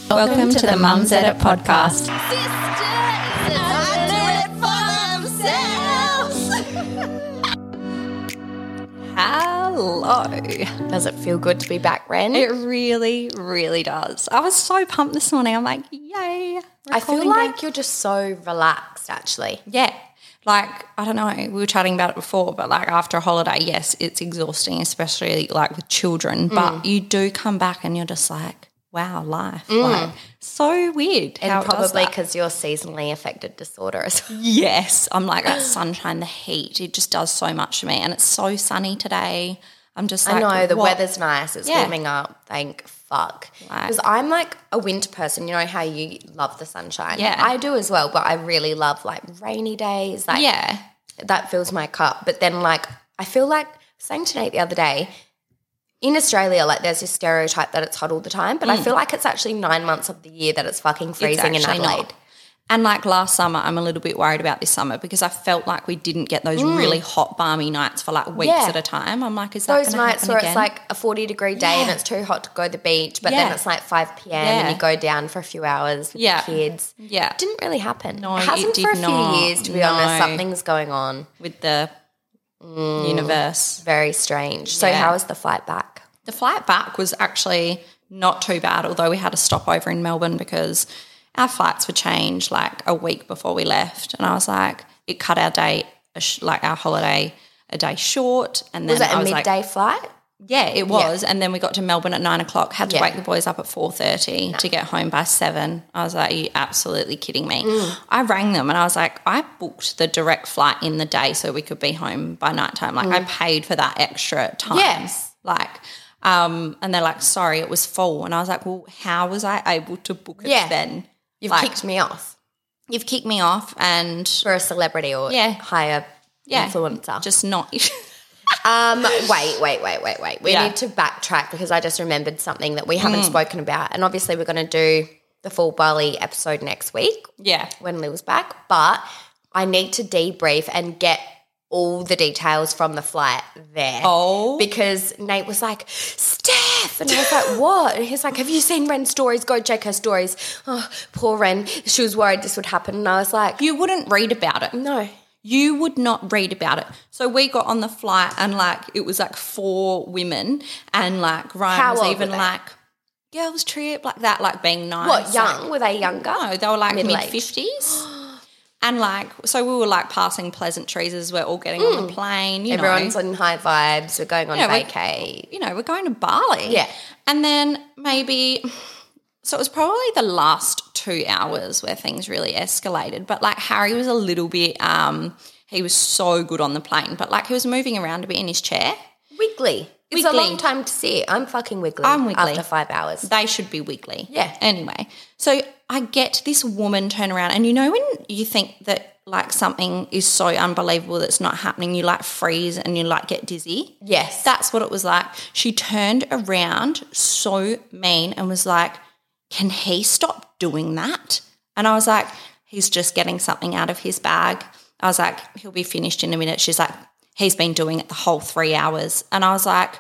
Welcome to the Mums Edit podcast. Hello. Does it feel good to be back, Ren? It really, really does. I was so pumped this morning. I'm like, yay. I feel like you're just so relaxed, actually. Yeah. Like, I don't know, we were chatting about it before, but like after a holiday, yes, it's exhausting, especially like with children, but you do come back and you're just like, wow, life. Like, so weird. And probably because you're seasonally affected disorder as well. Yes. I'm like that sunshine, the heat, it just does so much for me. And it's so sunny today. I'm just like, I know, the what? weather's nice. It's warming up. Thank fuck. Because I'm like a winter person. You know how you love the sunshine? Yeah. I do as well, but I really love like rainy days. Like, yeah. that fills my cup. But then like I feel like, saying to Nate the other day, in Australia, like there's this stereotype that it's hot all the time, but I feel like it's actually 9 months of the year that it's fucking freezing in Adelaide. Not. And like last summer, I'm a little bit worried about this summer because I felt like we didn't get those really hot, balmy nights for like weeks at a time. I'm like, is that those nights where again? It's like a 40-degree day and it's too hot to go to the beach, but then it's like 5 p.m. and you go down for a few hours with the kids. Yeah. It didn't really happen. No, it hasn't it for a did few not. years, to be honest. Something's going on. With the universe. Very strange. So how was the flight back? The flight back was actually not too bad, although we had a stopover in Melbourne because our flights were changed like a week before we left. And I was like, it cut our day, like our holiday, a day short. And then Was it a was midday like, flight? Yeah, it was. And then we got to Melbourne at 9 o'clock, had to wake the boys up at 4:30 to get home by 7. I was like, are you absolutely kidding me? I rang them and I was like, I booked the direct flight in the day so we could be home by nighttime. Like I paid for that extra time. Yes. Like, and they're like, sorry, it was full. And I was like, well, how was I able to book it then? You've like, kicked me off. You've kicked me off and For a celebrity or higher influencer. just not. Wait. We need to backtrack because I just remembered something that we haven't spoken about. And obviously we're going to do the full Bali episode next week when Lil's back. But I need to debrief and get all the details from the flight there. Oh. Because Nate was like, Steph. And I was like, what? And he's like, have you seen Ren's stories? Go check her stories. Oh, poor Ren. She was worried this would happen. And I was like, You wouldn't read about it. no. You would not read about it. So we got on the flight and like it was like 4 women and like Ryan How was old even were they? like girls trip like that, like being nice. What, young? Like, Were they younger? no, they were like Middle-aged? mid-50s. And like so we were like passing pleasantries as we're all getting on the plane. You Everyone's know. on high vibes. We're going on vacay. We're going to Bali. Yeah. And then maybe so it was probably the last 2 hours where things really escalated. But like Harry was a little bit he was so good on the plane, but like he was moving around a bit in his chair. Wiggly. It's a long time to sit. I'm fucking wiggly. I'm wiggly. After 5 hours. They should be wiggly. Yeah. Anyway, so I get this woman turn around and you know when you think that like something is so unbelievable that's not happening, you like freeze and you like get dizzy? Yes. That's what it was like. She turned around so mean and was like, can he stop doing that? And I was like, he's just getting something out of his bag. I was like, he'll be finished in a minute. She's like, he's been doing it the whole 3 hours. And I was like,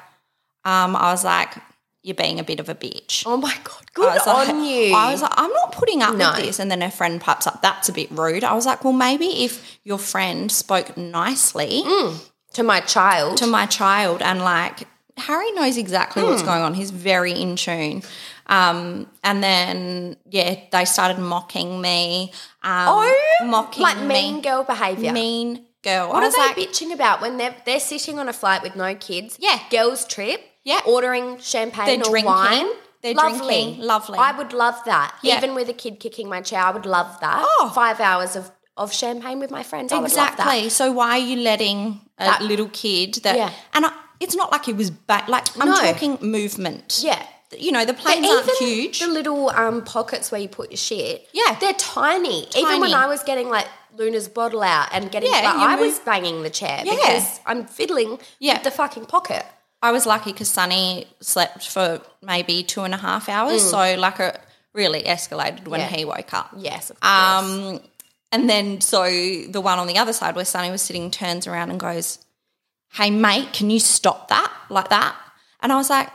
you're being a bit of a bitch. Oh, my God. Good on you. I was like, I'm not putting up with this. And then her friend pops up, that's a bit rude. I was like, well, maybe if your friend spoke nicely To my child. and like Harry knows exactly what's going on. He's very in tune. And then, they started mocking me. Mocking like me. mean girl behaviour. Mean girl. What I are was they like, bitching about when they're sitting on a flight with no kids? Yeah. Girls trip. Yeah. Ordering champagne They're or drinking. wine. They're lovely. drinking. Lovely. I would love that. Yeah. Even with a kid kicking my chair, I would love that. Oh. 5 hours of champagne with my friends. I would love that. Exactly. So why are you letting a little kid that Yeah. and it's not like it was bad. Like I'm No. talking movement. Yeah. You know, the planes aren't Even huge. the little pockets where you put your shit, Yeah. they're tiny. Even when I was getting like Luna's bottle out and getting, Yeah, you I move- was banging the chair Yeah. because I'm fiddling with the fucking pocket. I was lucky because Sonny slept for maybe 2.5 hours, so like it really escalated when he woke up. Yes, of course. And then so the one on the other side where Sonny was sitting turns around and goes, hey, mate, can you stop that like that? And I was like,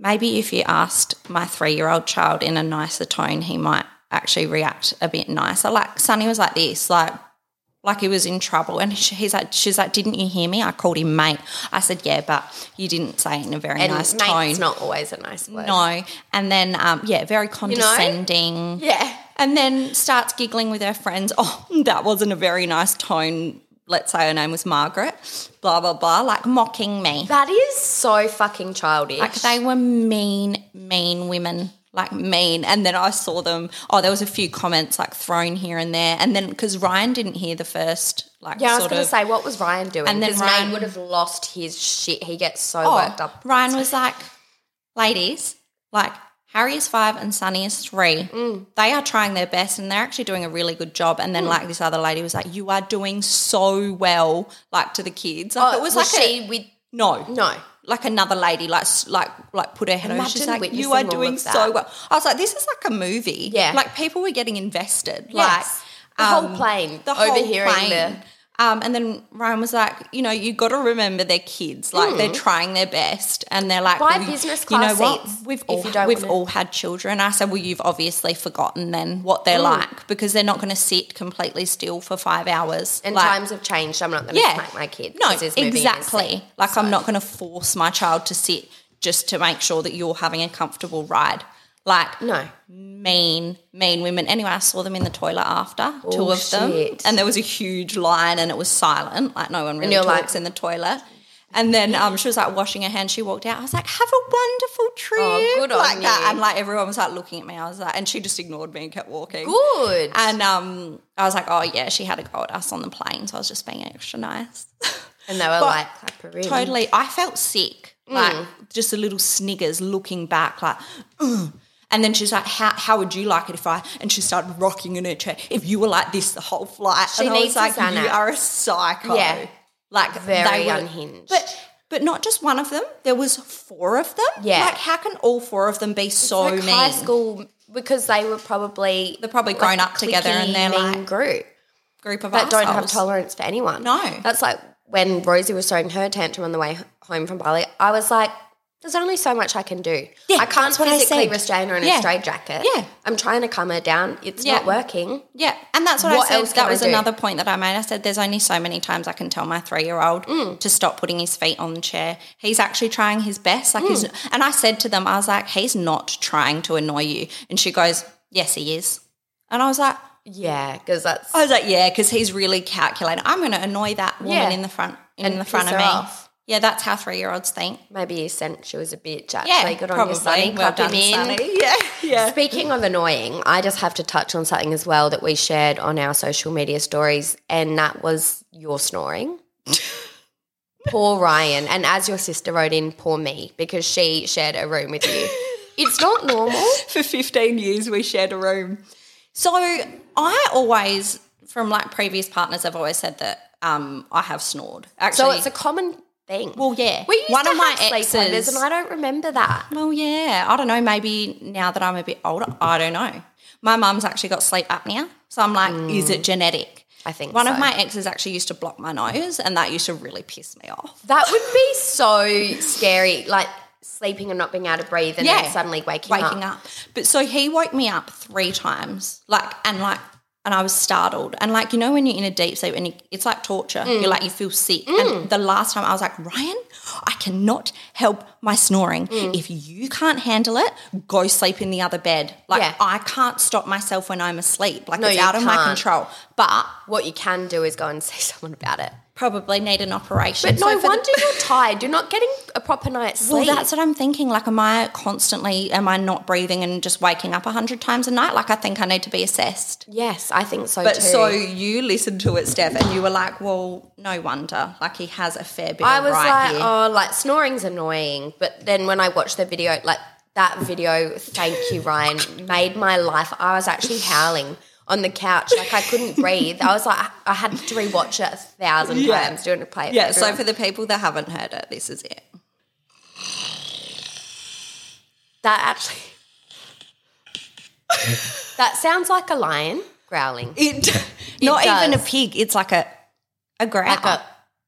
maybe if you asked my 3-year-old child in a nicer tone, he might actually react a bit nicer. Like Sonny was like this, like he was in trouble, and she's like, didn't you hear me? I called him mate. I said, yeah, but you didn't say it in a very nice tone. Mate's not always a nice word. No, and then very condescending. Yeah, and then starts giggling with her friends. Oh, that wasn't a very nice tone. Let's say her name was Margaret. Blah blah blah, like mocking me. That is so fucking childish. Like they were mean women. Like mean. And then I saw them, there was a few comments like thrown here and there. And then because Ryan didn't hear the first I was going to say, what was Ryan doing? And then Ryan Nate would have lost his shit. He gets so worked up. Ryan was like, ladies, like Harry is 5 and Sonny is 3. They are trying their best and they're actually doing a really good job. And then like this other lady was like, you are doing so well, like to the kids. Like, it was like she with no. Like another lady, like put her head over. She's like, you are doing so well. I was like, this is like a movie. Yeah. Like people were getting invested. Yes. Like the whole plane. Overhearing and then Ryan was like, you got to remember they're kids. Like they're trying their best and they're like, buy business class seats. We've all had children. I said, well, you've obviously forgotten then what they're like because they're not going to sit completely still for 5 hours. And times have changed. I'm not going to smack my kid. No, exactly. I'm not going to force my child to sit just to make sure that you're having a comfortable ride. Like, no. Mean women. Anyway, I saw them in the toilet after, two of them. And there was a huge line and it was silent. Like, no one really talks in the toilet. And then she was, like, washing her hands. She walked out. I was like, have a wonderful trip. Oh, good on you. That. And, like, everyone was, like, looking at me. I was like, and she just ignored me and kept walking. Good. And I was like, oh, yeah, she had a go at us on the plane. So I was just being extra nice. And they were like, clap her in. Totally. I felt sick. Like, just a little sniggers looking back, like, ugh. And then she's like, how would you like it if and she started rocking in her chair, if you were like this the whole flight. She and needs I was like, Xanax. you are a psycho. Yeah. Like very unhinged. But not just one of them. There was 4 of them. Yeah. Like how can all 4 of them be so like mean? High school, because they're probably grown up together and they're mean like group of that don't have tolerance for anyone. No. That's like when Rosie was throwing her tantrum on the way home from Bali, I was like, there's only so much I can do. Yeah, I can't physically restrain her in a straitjacket. Yeah. I'm trying to calm her down. It's not working. Yeah, and that's what I said. That was another point that I made. I said there's only so many times I can tell my 3-year-old to stop putting his feet on the chair. He's actually trying his best. Like and I said to them, I was like, he's not trying to annoy you. And she goes, yes, he is. And I was like, yeah, because that's... I was like, yeah, because he's really calculating. I'm going to annoy that woman in the front of me. Off. Yeah, that's how 3-year-olds think. Maybe you sent she was a bitch, actually. Yeah, good on probably. you, Sonny. Well done, Sonny. Yeah. Speaking of annoying, I just have to touch on something as well that we shared on our social media stories, and that was your snoring. Poor Ryan. And as your sister wrote in, poor me, because she shared a room with you. It's not normal. For 15 years we shared a room. So I always, from like previous partners, I've always said that I have snored. Actually, so it's a common thing. Well, yeah. We used to have sleepovers and I don't remember that. Well, yeah. I don't know. Maybe now that I'm a bit older, I don't know. My mum's actually got sleep apnea. So I'm like, is it genetic? I think One of my exes actually used to block my nose and that used to really piss me off. That would be so scary, like sleeping and not being able to breathe and then suddenly waking up. But so he woke me up 3 times, and I was startled. And like, when you're in a deep sleep and it's like torture, you're like, you feel sick. And the last time I was like, Ryan, I cannot help my snoring. If you can't handle it, go sleep in the other bed. Like I can't stop myself when I'm asleep. Like it's out of my control. But what you can do is go and see someone about it. Probably need an operation. But no wonder you're tired. You're not getting a proper night's sleep. Well, that's what I'm thinking. Like, am I not breathing and just waking up 100 times a night? Like, I think I need to be assessed. Yes, I think so but too. But so you listened to it, Steph, and you were like, well, no wonder. Like, he has a fair bit of right here. I was like, snoring's annoying. But then when I watched the video, like that video, thank you, Ryan, made my life. I was actually howling on the couch, like I couldn't breathe. I was like, I had to rewatch it 1,000 times doing a play. Yeah, so for the people that haven't heard it, this is it. That sounds like a lion growling. Not even a pig. It's like a growl.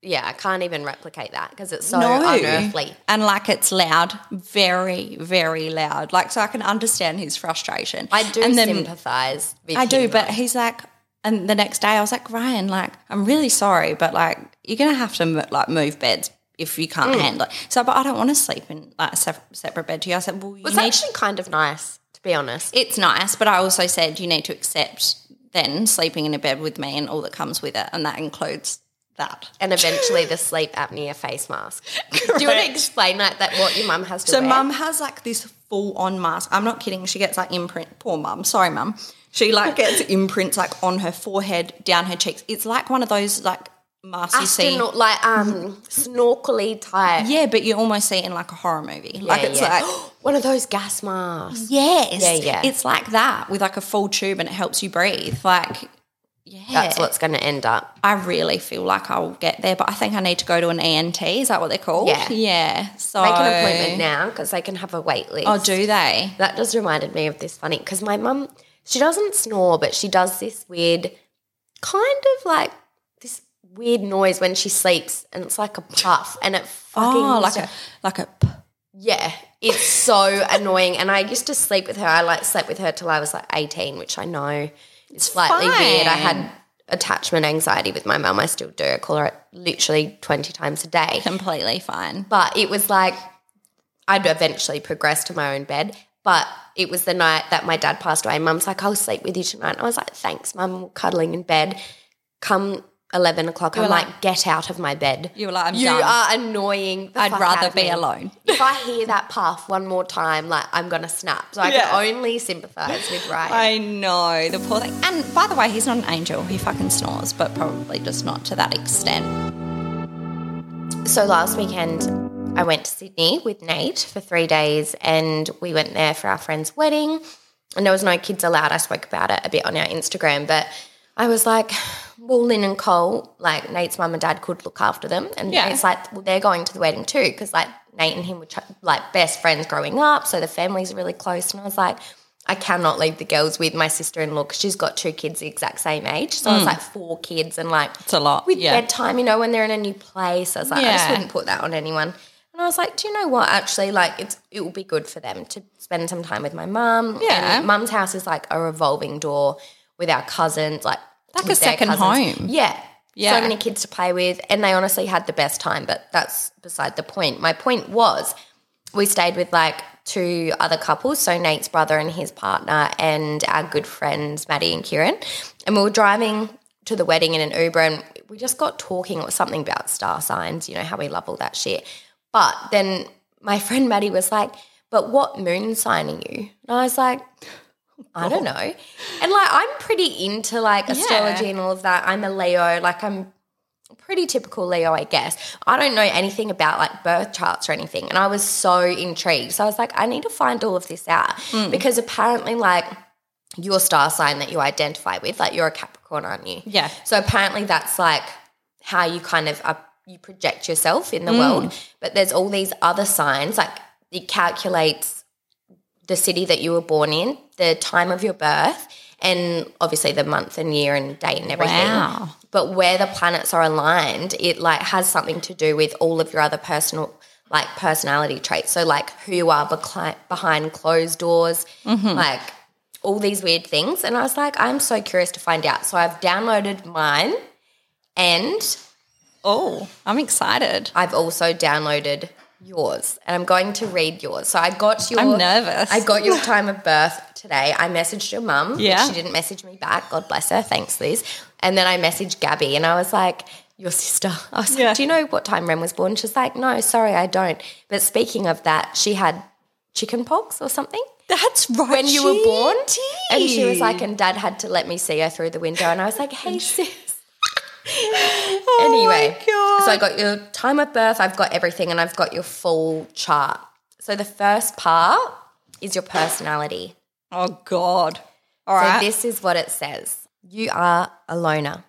I can't even replicate that because it's so unearthly. And like it's loud, very, very loud. Like, so I can understand his frustration. I do sympathise with him. I do, but he's like, and the next day I was like, Ryan, like, I'm really sorry, but like, you're going to have to like move beds if you can't handle it. So, but I don't want to sleep in like a separate bed to you. I said, well, it's actually kind of nice, to be honest. It's nice, but I also said you need to accept then sleeping in a bed with me and all that comes with it, and that includes that. And eventually the sleep apnea face mask. Do you want to explain that what your mum has to wear? So mum has like this full-on mask. I'm not kidding. She gets like imprint. Poor mum. Sorry, mum. She like gets imprints like on her forehead, down her cheeks. It's like one of those like masks you see. Like snorkely type. Yeah, but you almost see it in like a horror movie. Yeah, like it's like one of those gas masks. Yes. Yeah. It's like that with like a full tube and it helps you breathe. Like, yeah. That's what's going to end up. I really feel like I'll get there, but I think I need to go to an ENT. Is that what they're called? Yeah. Yeah. So make an appointment now because they can have a wait list. Oh, do they? That just reminded me of this funny because my mum, she doesn't snore, but she does this weird kind of like this weird noise when she sleeps, and it's like a puff, and it fucking like a yeah, it's so annoying. And I used to sleep with her. I like slept with her till I was like 18, which I know is slightly weird. I had attachment anxiety with my mum. I still do. I call her literally 20 times a day. Completely fine. But it was like I'd eventually progress to my own bed. But it was the night that my dad passed away. Mum's like, I'll sleep with you tonight. I was like, thanks, Mum. We're cuddling in bed. Come 11 o'clock, I'm like, get out of my bed. You were like, I'm you done. You are annoying the I'd fuck rather out of be me. alone. If I hear that puff one more time, like, I'm going to snap. So I can only sympathise with Ryan. I know, the poor thing. And by the way, he's not an angel. He fucking snores, but probably just not to that extent. So last weekend, I went to Sydney with Nate for 3 days, and we went there for our friend's wedding, and there was no kids allowed. I spoke about it a bit on our Instagram, but I was like, well, Lynn and Cole, like Nate's mum and dad could look after them. And Nate's like, well, they're going to the wedding too because like Nate and him were like best friends growing up, so the families are really close. And I was like, I cannot leave the girls with my sister-in-law because she's got 2 kids the exact same age. So I was like 4 kids and like it's a lot. With bedtime, you know, when they're in a new place. I was like, I just wouldn't put that on anyone. And I was like, do you know what? Actually, like it will be good for them to spend some time with my mum. Yeah. And mum's house is like a revolving door with our cousins, like a second home. Yeah. So many kids to play with, and they honestly had the best time, but that's beside the point. My point was we stayed with like 2 other couples, so Nate's brother and his partner and our good friends Maddie and Kieran, and we were driving to the wedding in an Uber and we just got talking. It was something about star signs, you know, how we love all that shit. But then my friend Maddie was like, but what moon sign are you? And I was like, I don't know. And like I'm pretty into like astrology and all of that. I'm a Leo, like I'm pretty typical Leo, I guess. I don't know anything about like birth charts or anything. And I was so intrigued. So I was like, I need to find all of this out because apparently like your star sign that you identify with, like you're a Capricorn, aren't you? Yeah. So apparently that's like how you kind of you project yourself in the world. But there's all these other signs, like it calculates the city that you were born in, the time of your birth, and obviously the month and year and day and everything. Wow. But where the planets are aligned, it like has something to do with all of your other personal like personality traits. So like who you are behind closed doors, like all these weird things. And I was like, I'm so curious to find out. So I've downloaded mine and I'm excited. I've also downloaded yours, and I'm going to read yours. So I got your I'm nervous. I got your time of birth today. I messaged your mum. Yeah. She didn't message me back. God bless her. Thanks, Liz. And then I messaged Gabby and I was like, your sister. I was like, do you know what time Ren was born? She's like, no, sorry, I don't. But speaking of that, she had chicken pox or something. That's right. When you were born. Did. And she was like, and Dad had to let me see her through the window. And I was like, hey, sis. Anyway, so I got your time of birth, I've got everything, and I've got your full chart. So the first part is your personality. Oh, God. All right. So this is what it says. You are a loner.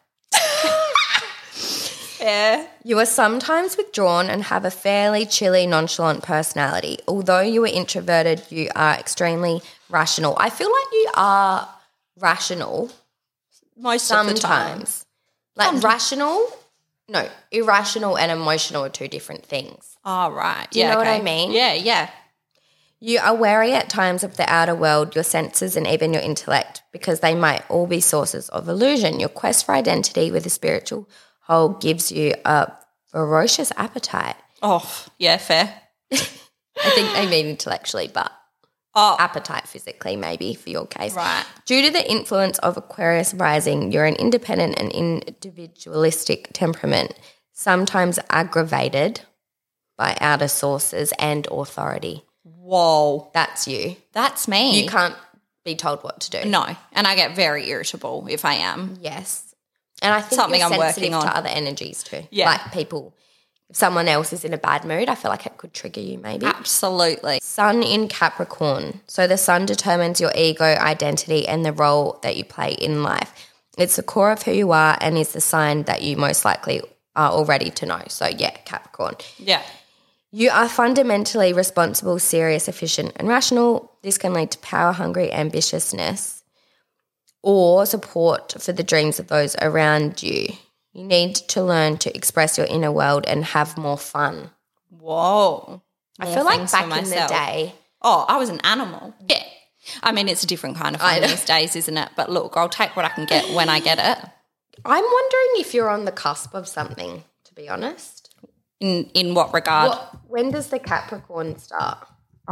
Yeah. You are sometimes withdrawn and have a fairly chilly, nonchalant personality. Although you are introverted, you are extremely rational. I feel like you are rational most of the time. Like rational No, irrational and emotional are two different things. Oh, right. Do you know what I mean? Yeah. You are wary at times of the outer world, your senses, and even your intellect, because they might all be sources of illusion. Your quest for identity with a spiritual whole gives you a ferocious appetite. Oh, yeah, fair. I think they mean intellectually, but appetite physically maybe for your case. Right. Due to the influence of Aquarius rising, you're an independent and individualistic temperament, sometimes aggravated by outer sources and authority. Whoa. That's you. That's me. You can't be told what to do. No, and I get very irritable if I am. Yes. And I think Something you're I'm sensitive working on. to other energies too. Yeah. Like people, if someone else is in a bad mood, I feel like it could trigger you maybe. Absolutely. Sun in Capricorn. So the sun determines your ego, identity, and the role that you play in life. It's the core of who you are and is the sign that you most likely are already to know. So yeah, Capricorn. Yeah. You are fundamentally responsible, serious, efficient, and rational. This can lead to power-hungry ambitiousness or support for the dreams of those around you. You need to learn to express your inner world and have more fun. Whoa. I feel like back in the day. Oh, I was an animal. Yeah. I mean, it's a different kind of fun these days, isn't it? But look, I'll take what I can get when I get it. I'm wondering if you're on the cusp of something, to be honest. In what regard? When does the Capricorn start?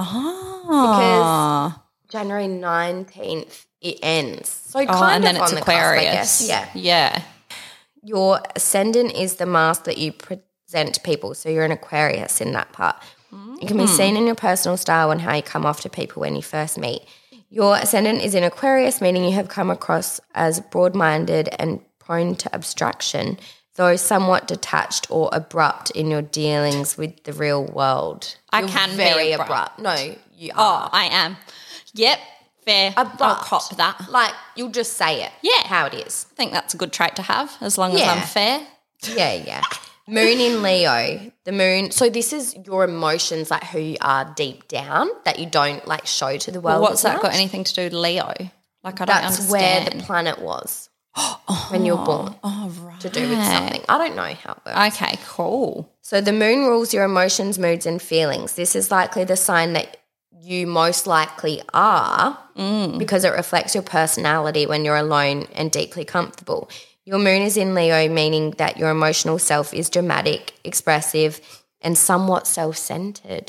Oh. Because January 19th it ends. So kind and then of it's on the Aquarius. cusp, I guess. Yeah. Your ascendant is the mask that you present to people. So you're an Aquarius in that part. It can be seen in your personal style and how you come off to people when you first meet. Your ascendant is in Aquarius, meaning you have come across as broad-minded and prone to abstraction, though somewhat detached or abrupt in your dealings with the real world. I can be very abrupt. No, you are. Oh, I am. Yep. Fair. Abrupt. I'll cop that. Like, you'll just say it. Yeah. How it is. I think that's a good trait to have as long as Yeah. I'm fair. Yeah. Moon in Leo. The moon. So this is your emotions, like who you are deep down that you don't like show to the world. Well, what's as that got much. anything to do with Leo? Like, I don't That's understand. where the planet was when you were born. Oh, right. To do with something. I don't know how it works. Okay, cool. So the moon rules your emotions, moods, and feelings. This is likely the sign that you most likely are because it reflects your personality when you're alone and deeply comfortable. Your moon is in Leo, meaning that your emotional self is dramatic, expressive, and somewhat self-centered.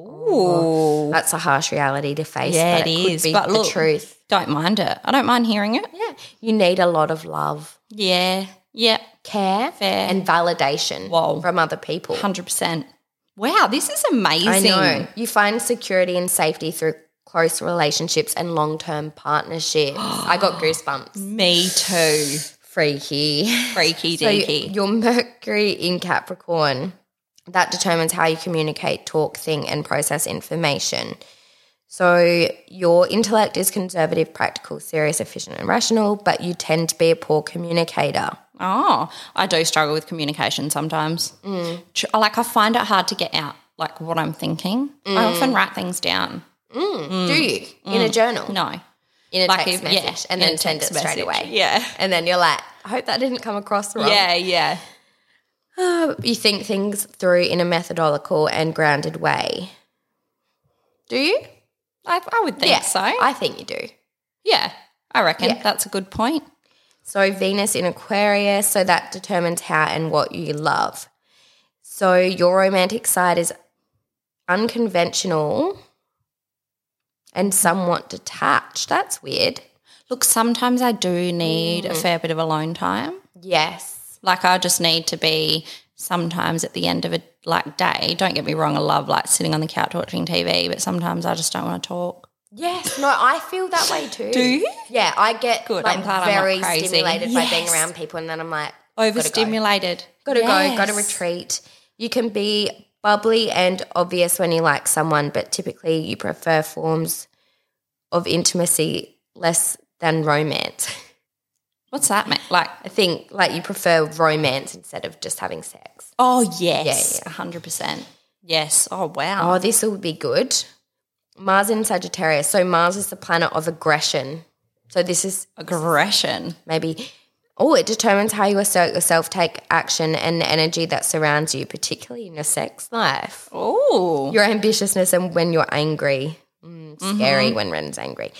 Ooh. That's a harsh reality to face, Yeah, but it could is. be But the look, truth. don't mind it. I don't mind hearing it. Yeah, you need a lot of love, Yeah. Yep. care, Fair. and validation Whoa. from other people. 100%. Wow, this is amazing. I know. You find security and safety through close relationships and long-term partnerships. I got goosebumps. Me too. Freaky. Freaky So deaky. your Mercury in Capricorn, that determines how you communicate, talk, think, and process information. So your intellect is conservative, practical, serious, efficient, and rational, but you tend to be a poor communicator. Oh, I do struggle with communication sometimes. Like, I find it hard to get out, like, what I'm thinking. I often write things down. Do you? In a journal? No. In a Like text if- message? yeah, and in then a send it text straight message. away. Yeah. And then you're like, I hope that didn't come across wrong. Yeah. You think things through in a methodical and grounded way. Do you? I would think so. I think you do. Yeah, I reckon Yeah. that's a good point. So Venus in Aquarius, so that determines how and what you love. So your romantic side is unconventional and somewhat detached. That's weird. Look, sometimes I do need a fair bit of alone time. Yes. Like, I just need to be sometimes at the end of a day. Don't get me wrong, I love like sitting on the couch watching TV, but sometimes I just don't want to talk. Yes. No, I feel that way too. Do you? Yeah, I get Good, like I'm glad I'm not very crazy. stimulated by being Yes. around people, and then I'm like, Overstimulated. Gotta go, Yes. gotta retreat. You can be bubbly and obvious when you like someone, but typically you prefer forms of intimacy less than romance. What's that mean? Like, I think like you prefer romance instead of just having sex. oh, yes, Yeah. 100%. Yes. Oh, wow. Oh, this will be good. Mars in Sagittarius. So Mars is the planet of aggression. So this is Aggression. maybe Oh, it determines how you assert yourself, take action, and the energy that surrounds you, particularly in your sex life. Oh. Your ambitiousness and when you're angry. Scary when Ren's angry.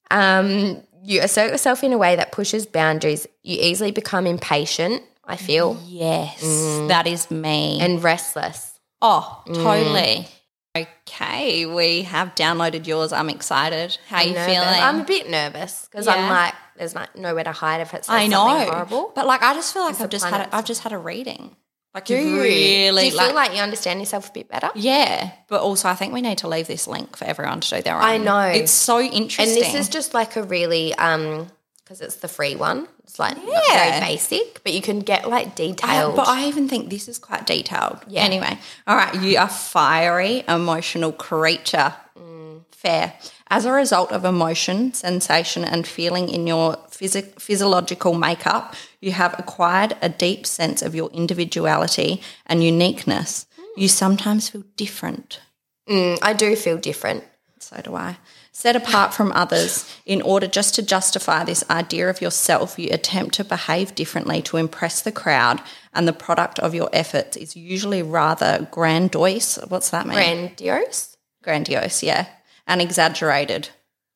You assert yourself in a way that pushes boundaries. You easily become impatient, I feel. Yes, that is me. And restless. Oh, totally. Okay, we have downloaded yours. I'm excited. How are you feeling? I'm a bit nervous because I'm like, there's nowhere to hide if it says something horrible. But like, I just feel like I've just had a reading. Like, do you really feel like you understand yourself a bit better? Yeah, but also I think we need to leave this link for everyone to do their own. I know. It's so interesting. And this is just like a really because it's the free one. It's like not very basic, but you can get like detailed. But I even think this is quite detailed. Yeah. Anyway, all right, you are fiery, emotional creature. Fair. As a result of emotion, sensation and feeling in your physiological makeup, you have acquired a deep sense of your individuality and uniqueness. You sometimes feel different. I do feel different. So do I. Set apart from others. In order just to justify this idea of yourself, you attempt to behave differently to impress the crowd, and the product of your efforts is usually rather grandiose. What's that mean? Grandiose? Grandiose, yeah. And exaggerated.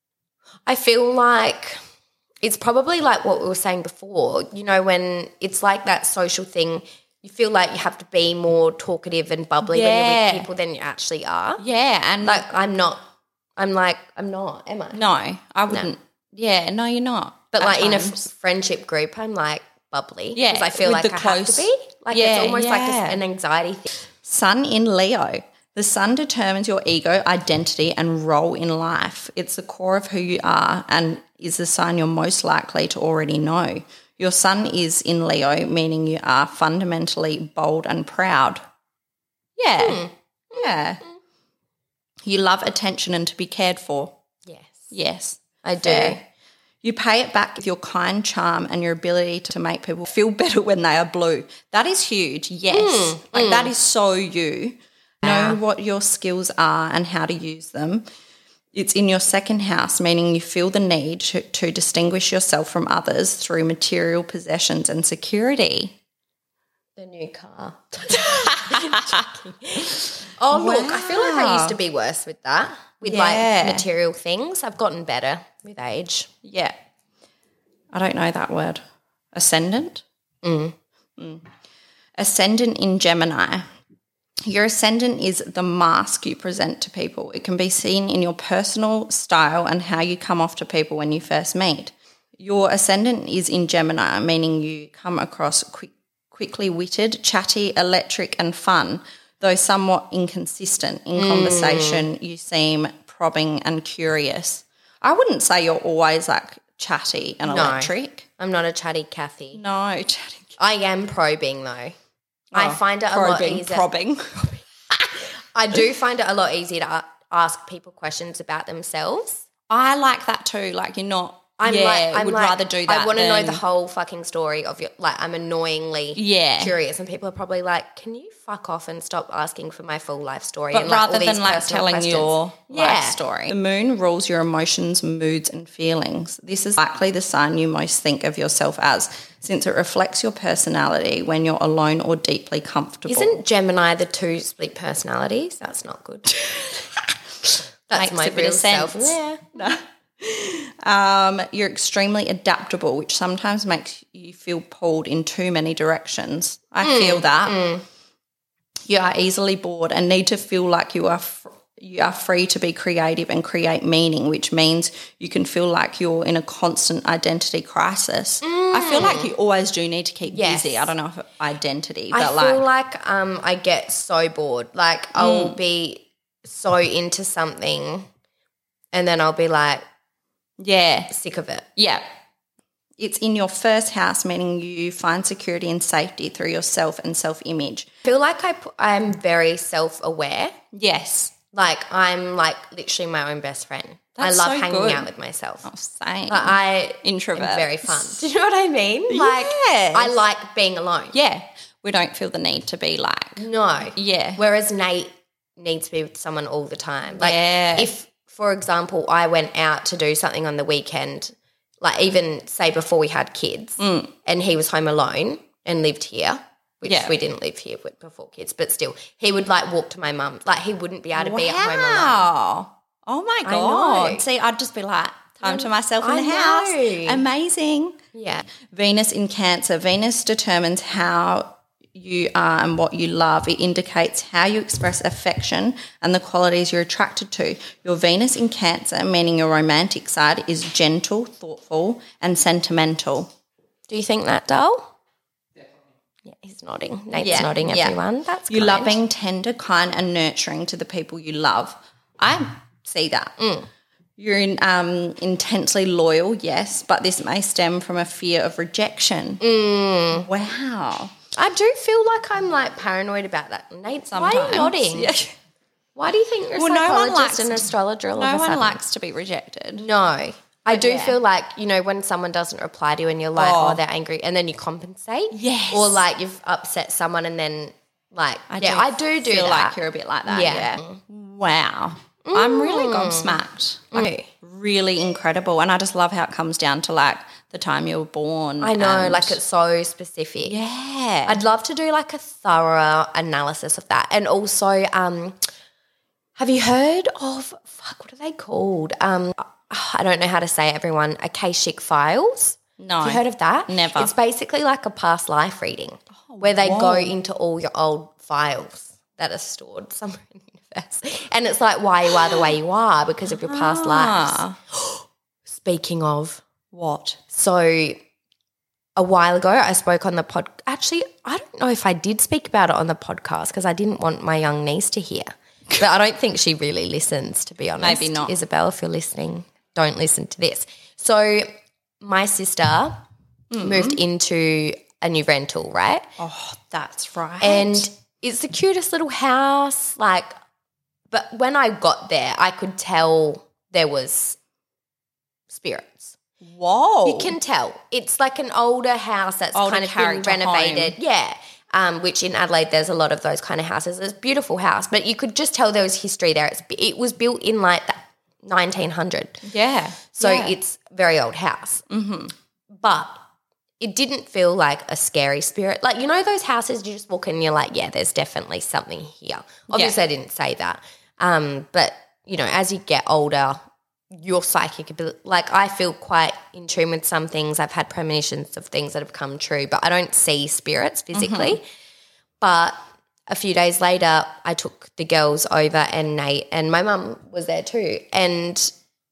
I feel like it's probably like what we were saying before, you know, when it's like that social thing, you feel like you have to be more talkative and bubbly when you're with people than you actually are. Yeah. And like I'm not, am I? No, I wouldn't. No. Yeah, no, you're not. But like in a friendship group, I'm like bubbly. Yeah. Because I feel like I have to be. Like it's almost like an anxiety thing. Sun in Leo. The sun determines your ego, identity and role in life. It's the core of who you are and is the sign you're most likely to already know. Your sun is in Leo, meaning you are fundamentally bold and proud. Yeah. Yeah. You love attention and to be cared for. Yes. I do. You pay it back with your kind charm and your ability to make people feel better when they are blue. That is huge. Yes. That is so you. Know what your skills are and how to use them. It's in your second house, meaning you feel the need to distinguish yourself from others through material possessions and security. The new car. Look, I feel like I used to be worse with that, with like material things. I've gotten better with age. Yeah. I don't know that word. Ascendant? Ascendant in Gemini. Your ascendant is the mask you present to people. It can be seen in your personal style and how you come off to people when you first meet. Your ascendant is in Gemini, meaning you come across quickly witted, chatty, electric and fun, though somewhat inconsistent. In conversation, you seem probing and curious. I wouldn't say you're always like chatty and electric. I'm not a chatty Kathy. No, chatty. I am probing though. I find it a lot easier. Probing. I do find it a lot easier to ask people questions about themselves. I like that too. Like you're not. I would rather do that. I want to know the whole fucking story of your. Like I'm annoyingly curious, and people are probably like, "Can you fuck off and stop asking for my full life story?" But and rather all these than like telling questions. your life story, the moon rules your emotions, moods, and feelings. This is likely the sign you most think of yourself as, since it reflects your personality when you're alone or deeply comfortable. Isn't Gemini the two split personalities? That's not good. That's Makes a bit of sense. Yeah. No. You're extremely adaptable, which sometimes makes you feel pulled in too many directions. I feel that. You are easily bored and need to feel like you are free to be creative and create meaning, which means you can feel like you're in a constant identity crisis. I feel like you always do need to keep busy. I don't know if identity, but I feel like I get so bored. Like I'll be so into something and then I'll be like, sick of it. Yeah. It's in your first house, meaning you find security and safety through yourself and self-image. I feel like I'm very self-aware. Yes. Like I'm like literally my own best friend. That's I love so hanging good. out with myself. Oh, same. Like Introvert. am very fun. Do you know what I mean? Like I like being alone. Yeah. We don't feel the need to be like. No. Yeah. Whereas Nate needs to be with someone all the time. Like if, for example, I went out to do something on the weekend, like even say before we had kids and he was home alone and lived here, which we didn't live here before kids, but still he would like walk to my mum. Like he wouldn't be able to be at home alone. Oh my God. See, I'd just be like, time to myself in the house. Amazing. Yeah. Venus in Cancer. Venus determines how you are and what you love. It indicates how you express affection and the qualities you're attracted to. Your Venus in Cancer, meaning your romantic side, is gentle, thoughtful, and sentimental. Do you think that, Dal? Yeah, he's nodding. Nate's nodding, everyone. That's You're loving, tender, kind, and nurturing to the people you love. I see that. You're intensely loyal, yes, but this may stem from a fear of rejection. Wow. I do feel like I'm like paranoid about that. Nate, sometimes. Why are you nodding? Yeah. Why do you think you're a psychologist and astrologer all of a sudden? No one likes to be rejected. No. I do feel like, you know, when someone doesn't reply to you and you're like, oh, they're angry, and then you compensate. Yes. Or like you've upset someone and then like, I do feel that. Like you're a bit like that. Yeah. Wow. I'm really gobsmacked. Like, really incredible. And I just love how it comes down to like the time you were born. I know, like it's so specific. Yeah. I'd love to do like a thorough analysis of that. And also, have you heard of, what are they called? I don't know how to say it, everyone, Akashic Files? No. Have you heard of that? Never. It's basically like a past life reading where they go into all your old files that are stored somewhere in the universe. And it's like why you are the way you are because of your past lives. Speaking of. What? So a while ago I spoke on the pod. Actually, I don't know if I did speak about it on the podcast because I didn't want my young niece to hear. But I don't think she really listens, to be honest. Maybe not. Isabel, if you're listening, don't listen to this. So my sister moved into a new rental, right? Oh, that's right. And it's the cutest little house, like, but when I got there, I could tell there was spirits. Whoa. You can tell. It's like an older house that's kind of been renovated. Home. Yeah. Which in Adelaide there's a lot of those kind of houses. It's a beautiful house, but you could just tell there was history there. It was built in like that 1900. Yeah. So it's a very old house. Mm-hmm. But it didn't feel like a scary spirit. Like, you know those houses you just walk in and you're like, yeah, there's definitely something here. Obviously I didn't say that. But, you know, as you get older, your psychic ability, like I feel quite in tune with some things. I've had premonitions of things that have come true, but I don't see spirits physically. Mm-hmm. But a few days later, I took the girls over and Nate and my mum was there too. And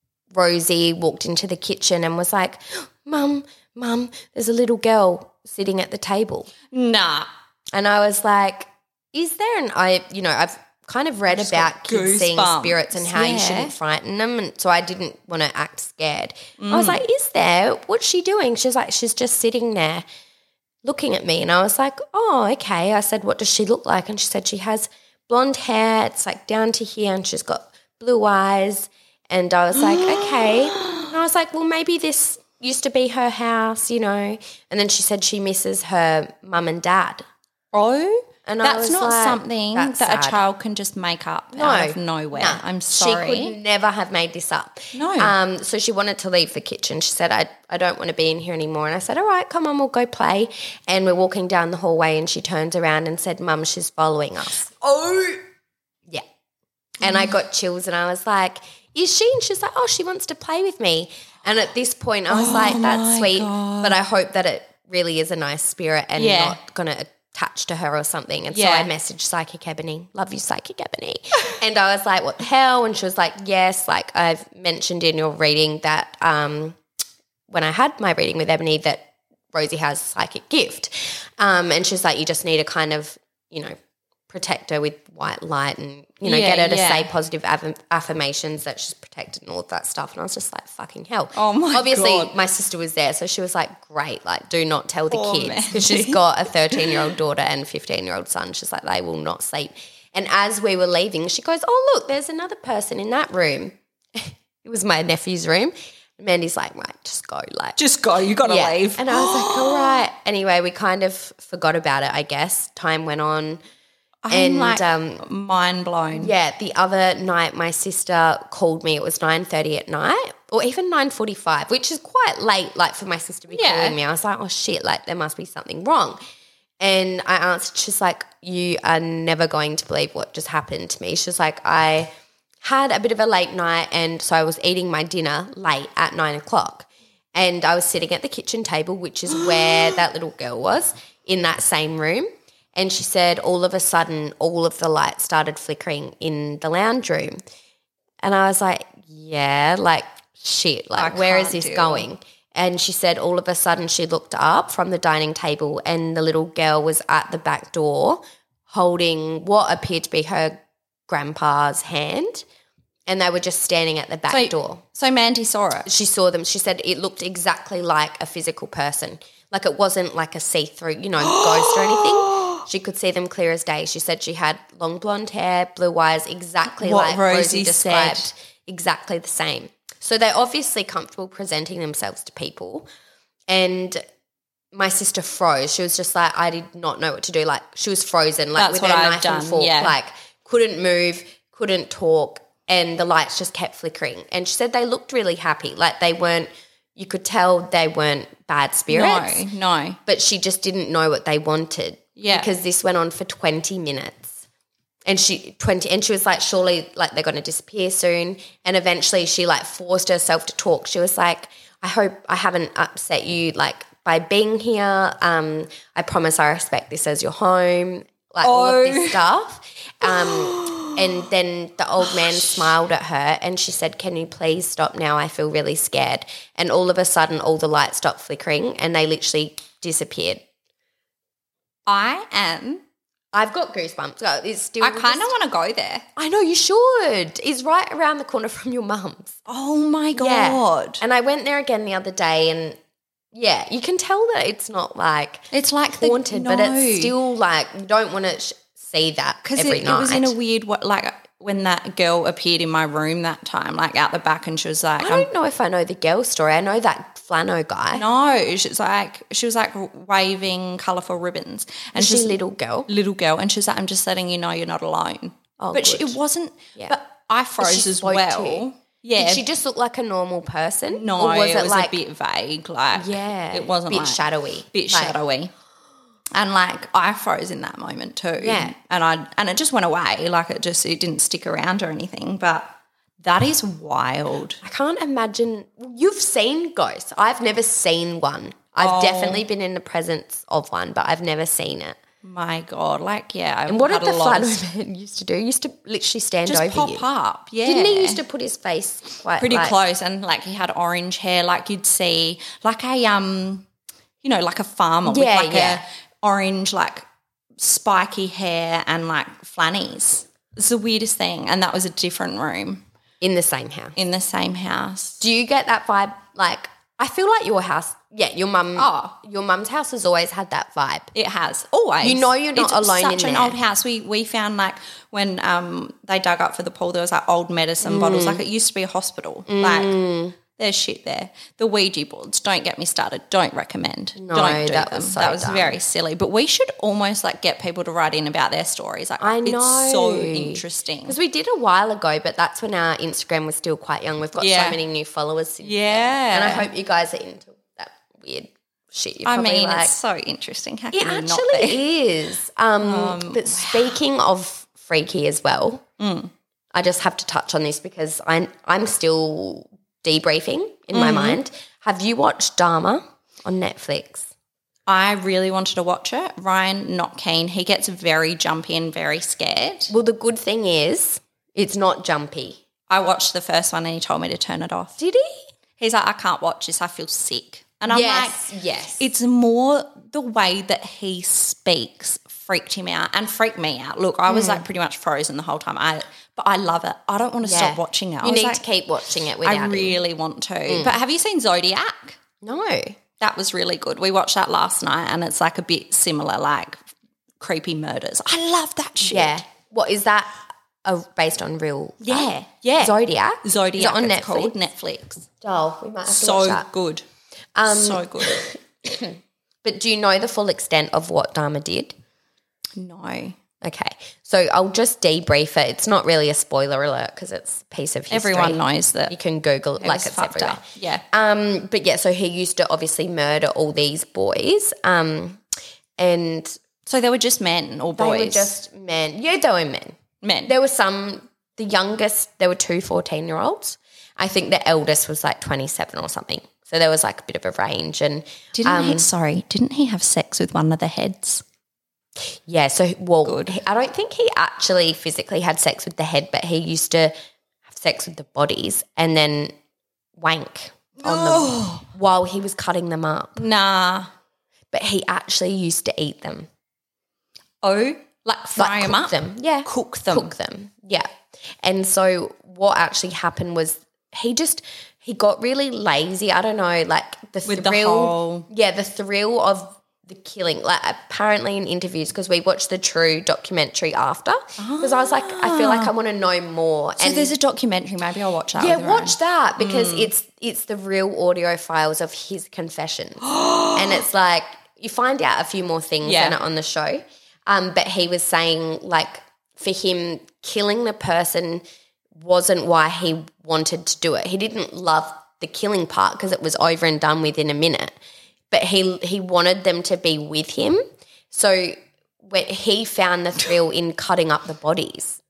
Rosie walked into the kitchen and was like, Mum, there's a little girl sitting at the table. Nah. And I was like, is there? And I've kind of read about kids seeing spirits and how you shouldn't frighten them, and so I didn't want to act scared. I was like, is there? What's she doing? She's like, she's just sitting there looking at me, and I was like, oh, okay. I said, what does she look like? And she said she has blonde hair, it's like down to here, and she's got blue eyes. And I was like, okay. And I was like, well, maybe this used to be her house, you know. And then she said she misses her mum and dad. Oh. And that's not like, something that sad. A child can just make up out of nowhere. No, I'm sorry. She could never have made this up. No. So she wanted to leave the kitchen. She said, I don't want to be in here anymore. And I said, all right, come on, we'll go play. And we're walking down the hallway and she turns around and said, Mum, she's following us. Oh. Yeah. And I got chills and I was like, is she? And she's like, oh, she wants to play with me. And at this point I was like, that's sweet, but I hope that it really is a nice spirit and not going to attach to her or something. And so I messaged Psychic Ebony, love you, Psychic Ebony. And I was like, what the hell? And she was like, yes, like I've mentioned in your reading that when I had my reading with Ebony that Rosie has a psychic gift. And she's like, you just need to kind of, you know, protect her with white light and, you know, get her to say positive affirmations that she's protected and all of that stuff. And I was just like, fucking hell. Oh, my Obviously, God. my sister was there, so she was like, great, like, do not tell the kids. Because she's got a 13-year-old daughter and a 15-year-old son. She's like, they will not sleep. And as we were leaving, she goes, oh, look, there's another person in that room. It was my nephew's room. And Mandy's like, right, just go. Like, just go, you got to leave. And I was like, all right. Anyway, we kind of forgot about it, I guess. Time went on. I'm mind blown. Yeah, the other night my sister called me. It was 9:30 at night or even 9:45, which is quite late, like for my sister to be calling me. I was like, oh shit, like there must be something wrong. And I answered, she's like, you are never going to believe what just happened to me. She's like, I had a bit of a late night, and so I was eating my dinner late at 9 o'clock. And I was sitting at the kitchen table, which is where that little girl was, in that same room. And she said all of a sudden all of the lights started flickering in the lounge room. And I was like, yeah, like shit, like where is this going? And she said all of a sudden she looked up from the dining table and the little girl was at the back door holding what appeared to be her grandpa's hand, and they were just standing at the back door. So Mandy saw it? She saw them. She said it looked exactly like a physical person. Like it wasn't like a see-through, ghost or anything. She could see them clear as day. She said she had long blonde hair, blue eyes, exactly like Rosie described, exactly the same. So they're obviously comfortable presenting themselves to people. And my sister froze. She was just like, I did not know what to do. Like she was frozen, like with her knife and fork, like couldn't move, couldn't talk, and the lights just kept flickering. And she said they looked really happy. Like they weren't, you could tell they weren't bad spirits. No. But she just didn't know what they wanted. Yeah. Because this went on for 20 minutes. And she was like, surely like they're going to disappear soon. And eventually she like forced herself to talk. She was like, I hope I haven't upset you like by being here. I promise I respect this as your home. Like all of this stuff. And then the old man smiled at her and she said, can you please stop now? I feel really scared. And all of a sudden all the lights stopped flickering and they literally disappeared. I've got goosebumps. I kind of want to go there. I know, you should. It's right around the corner from your mum's. Oh, my God. Yeah. And I went there again the other day and, yeah, you can tell that it's not like it's like haunted, but it's still like you don't want to see that every night. It was in a weird – like when that girl appeared in my room that time, like out the back, and she was like – I don't know if I know the girl story. I know that flannel guy. No, she was like waving colourful ribbons. And she's a little girl. And she's like, I'm just letting you know you're not alone. Oh, but it wasn't – but I froze as well. Yeah. Did she just look like a normal person? No, or was it like, a bit vague. Like it wasn't bit shadowy. Shadowy. And like I froze in that moment too. Yeah. And it just went away. Like it didn't stick around or anything. But that is wild. I can't imagine. You've seen ghosts. I've never seen one. I've definitely been in the presence of one, but I've never seen it. My God, like, yeah. And what did the flannel man used to do? He used to literally stand over you. Just pop up, yeah. Didn't he used to put his face quite pretty close, and like he had orange hair, like you'd see like a like a farmer with like a orange like spiky hair and like flannies. It's the weirdest thing, and that was a different room. In the same house. Do you get that vibe? Like, I feel like your house, your mum's house has always had that vibe. It has, always. You know you're not alone in there. It's such an old house. We found like when they dug up for the pool, there was like old medicine bottles. Like it used to be a hospital. Like there's shit there. The Ouija boards, don't get me started. Don't recommend. No, don't do that them. was so That was dumb. very silly. But we should almost like get people to write in about their stories. Like I know. It's so interesting. Because we did a while ago, but that's when our Instagram was still quite young. We've got so many new followers since then. And I hope you guys are into that weird shit. It's so interesting. How can it you not actually be? is. But speaking of freaky as well, I just have to touch on this because I'm still debriefing in my mind. Have you watched Dharma on Netflix? I really wanted to watch it. Ryan, not keen. He gets very jumpy and very scared. Well, the good thing is it's not jumpy. I watched the first one and he told me to turn it off. Did he? He's like, I can't watch this. I feel sick. And I'm like, yes. It's more the way that he speaks freaked him out and freaked me out. Look, I was like pretty much frozen the whole time. But I love it. I don't want to stop watching it. You need to keep watching it without I really want to. But have you seen Zodiac? No. That was really good. We watched that last night and it's like a bit similar, like creepy murders. I love that shit. Yeah. What is that based on real? Yeah. Zodiac? Is it on Netflix? Called Netflix. Oh, we might have to watch that. Good. So good. But do you know the full extent of what Dharma did? No. Okay. So I'll just debrief it. It's not really a spoiler alert because it's a piece of history. Everyone knows that. You can Google it like it's everywhere. Up. Yeah. But yeah, so he used to obviously murder all these boys. And so they were just men or boys? They were just men. Yeah, they were men. Men. There were the youngest, there were 2 14-year-olds. I think the eldest was like 27 or something. So there was like a bit of a range. And didn't he have sex with one of the heads? Yeah, so I don't think he actually physically had sex with the head, but he used to have sex with the bodies and then wank on them while he was cutting them up. Nah. But he actually used to eat them. Oh, like fry them up? Them. Yeah. Cook them. Yeah. And so what actually happened was he got really lazy. I don't know, like the thrill of the killing, like apparently in interviews, because we watched the True documentary after, because I was like, I feel like I want to know more. So there's a documentary, maybe I'll watch that. Yeah, watch that because it's the real audio files of his confessions. And it's like you find out a few more things than on the show. But he was saying like for him, killing the person wasn't why he wanted to do it. He didn't love the killing part because it was over and done with in a minute. But he wanted them to be with him. So when he found the thrill in cutting up the bodies.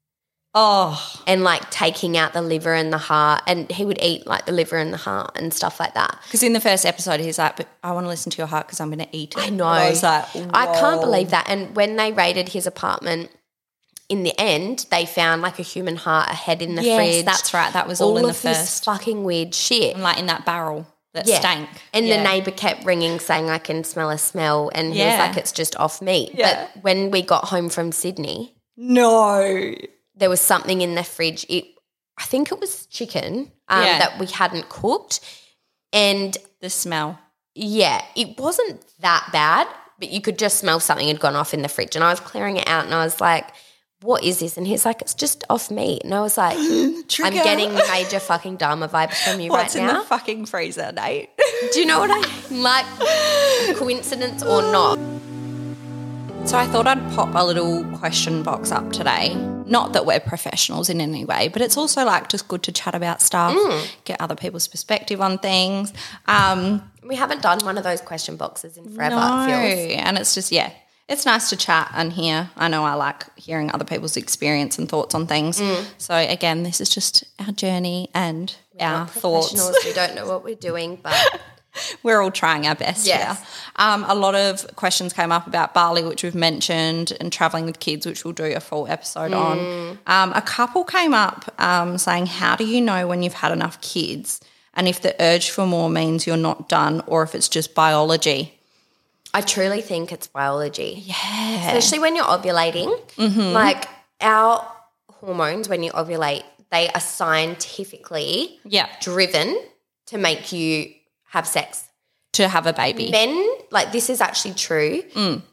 Oh. And like taking out the liver and the heart, and he would eat like the liver and the heart and stuff like that. Because in the first episode he's like, but I want to listen to your heart because I'm going to eat it. I know. And I was like, whoa. I can't believe that. And when they raided his apartment, in the end, they found like a human heart, a head in the fridge. Yes, that's right. That was all in the first. This fucking weird shit. And like in that barrel. That stank. And the neighbour kept ringing saying, I can smell a smell. And he was like, it's just off meat. Yeah. But when we got home from Sydney. No. There was something in the fridge. I think it was chicken that we hadn't cooked. And the smell. Yeah. It wasn't that bad, but you could just smell something had gone off in the fridge. And I was clearing it out and I was like, what is this? And he's like, it's just off meat. And I was like, I'm getting major fucking Dharma vibes from you right now. What's in the fucking freezer, Nate? Do you know what I mean? Like, coincidence or not? So I thought I'd pop a little question box up today. Not that we're professionals in any way, but it's also like just good to chat about stuff, get other people's perspective on things. We haven't done one of those question boxes in forever, no, it feels. And it's just, it's nice to chat and hear. I know I like hearing other people's experience and thoughts on things. So, again, this is just our journey and our thoughts. We don't know what we're doing, but we're all trying our best here. A lot of questions came up about Bali, which we've mentioned, and travelling with kids, which we'll do a full episode on. A couple came up saying, how do you know when you've had enough kids and if the urge for more means you're not done or if it's just biology? I truly think it's biology. Yeah. Especially when you're ovulating. Like our hormones when you ovulate, they are scientifically driven to make you have sex. To have a baby. Men, like this is actually true.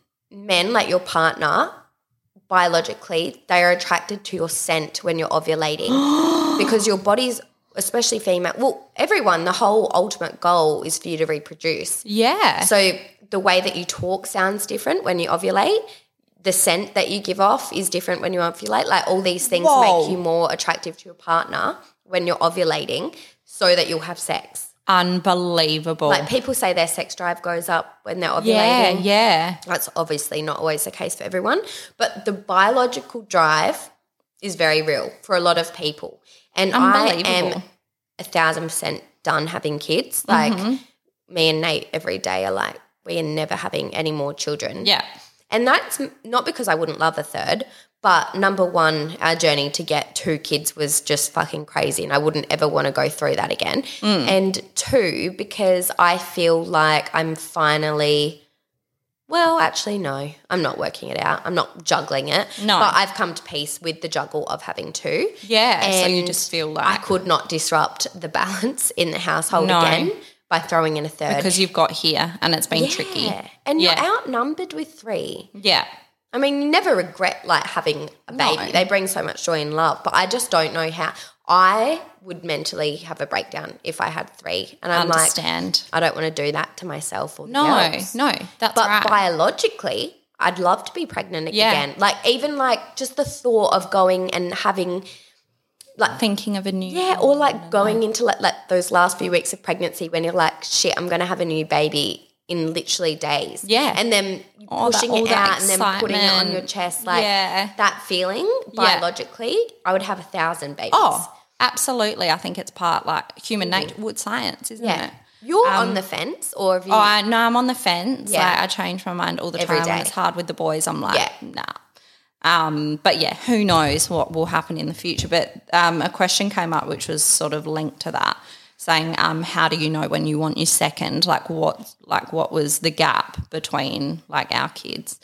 Men, like your partner, biologically, they are attracted to your scent when you're ovulating because your body's, especially female, well, everyone, the whole ultimate goal is for you to reproduce. Yeah. So the way that you talk sounds different when you ovulate. The scent that you give off is different when you ovulate. Like all these things make you more attractive to your partner when you're ovulating so that you'll have sex. Unbelievable. Like people say their sex drive goes up when they're ovulating. Yeah. That's obviously not always the case for everyone. But the biological drive is very real for a lot of people. And I am 1,000% done having kids. Like me and Nate every day are like, we are never having any more children. Yeah. And that's not because I wouldn't love a third, but number one, our journey to get 2 kids was just fucking crazy and I wouldn't ever want to go through that again. And 2, because I feel like I'm finally, well, actually no, I'm not working it out. I'm not juggling it. No. But I've come to peace with the juggle of having 2. Yeah, and so you just feel like I could not disrupt the balance in the household again by throwing in a third. Because you've got here and it's been tricky. And you're outnumbered with 3. Yeah. I mean, you never regret like having a baby. No. They bring so much joy and love, but I just don't know how. I would mentally have a breakdown if I had 3. And I'm like, I don't want to do that to myself or the girls. No, that's but right. biologically, I'd love to be pregnant again. Like even like just the thought of going and having like thinking of a new or like going into like those last few weeks of pregnancy when you're like, shit, I'm going to have a new baby in literally days. Yeah. And then pushing it out and then putting it on your chest, like that feeling biologically, I would have 1,000 babies. Oh, absolutely. I think it's part like human nature with science, isn't it? You're on the fence or have you? No, I'm on the fence. Yeah. Like, I change my mind all the time. When it's hard with the boys, I'm like, nah. But yeah, who knows what will happen in the future. But a question came up which was sort of linked to that, saying, how do you know when you want your second? Like what was the gap between like our kids?